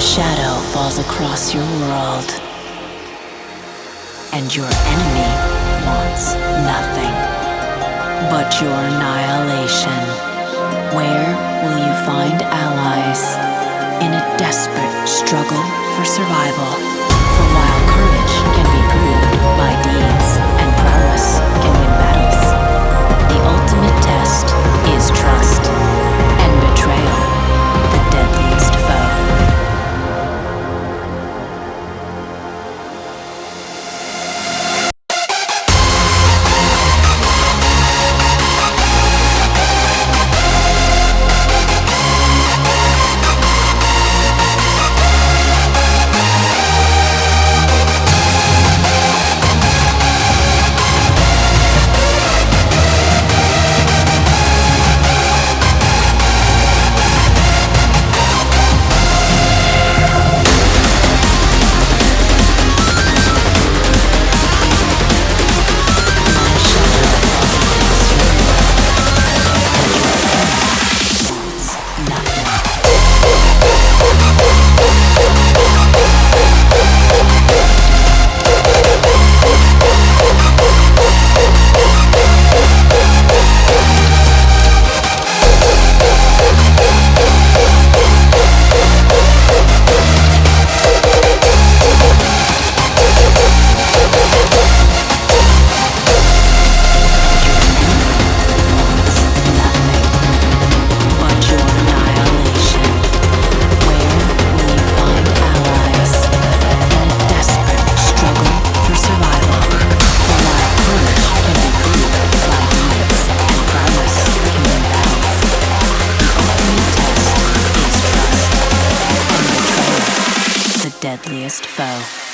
shadow falls across your world, and your enemy wants nothing but your annihilation. Where will you find allies in a desperate struggle for survival? For while courage can be proved by deeds and prowess can win battles, the ultimate test is trust and betrayal, the deadliest foe. Deadliest foe.